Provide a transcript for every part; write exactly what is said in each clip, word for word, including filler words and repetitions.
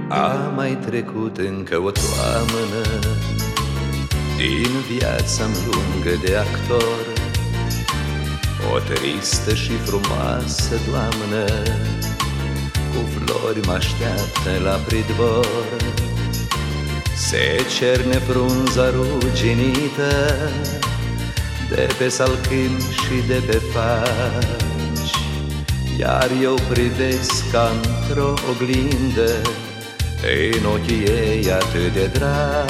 A mai trecut încă o toamnă din viața-mi lungă de actor, o tristă și frumoasă doamnă cu flori m-așteaptă la pridvor. Se cerne frunza ruginită de pe salcâni și de pe faci, iar eu privesc ca într-o oglindă în ochii ei atât de dragi.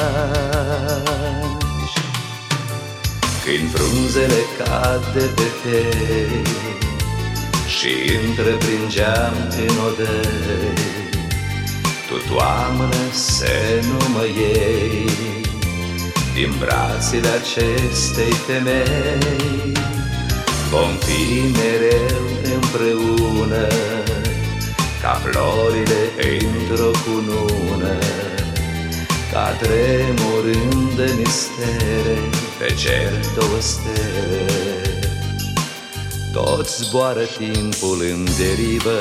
Când frunzele cad de pe tei și întreprind geam în odăi, tu, toamnă, să nu mă iei din brațele acestei femei. Vom fi mereu împreună ca florile într-o cunună, ca tremurând de mistere pe cer două stele. Tot zboară timpul în derivă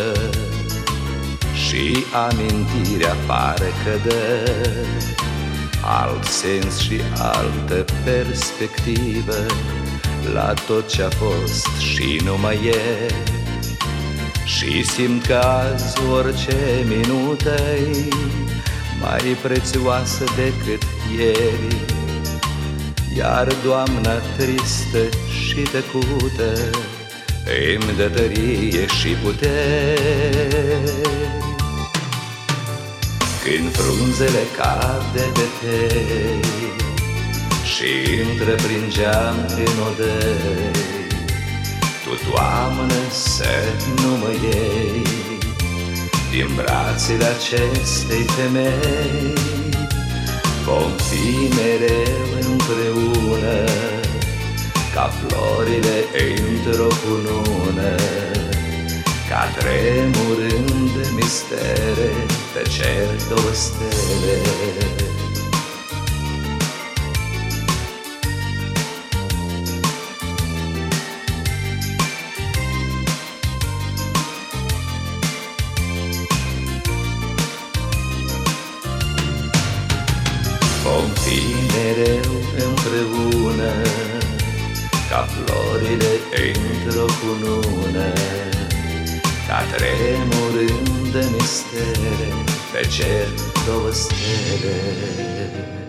și amintirea pare că dă alt sens și altă perspectivă la tot ce-a fost și nu mai e. Și simt că azi orice minută-i mai prețioasă decât ieri, iar doamna tristă și tăcută îmi dă tărie și puteri. Când frunzele cad de pe tei și întreprind geam în odăi, tu, toamnă, să nu mă iei din brațele acestei femei. Vom fi mereu împreună ca florile într-o cunună, ca tremurând de mistere pe cer două stele. Vom fi mereu împreună ca florile într-o cunună, ca tremurând de mistere pe cer două stele.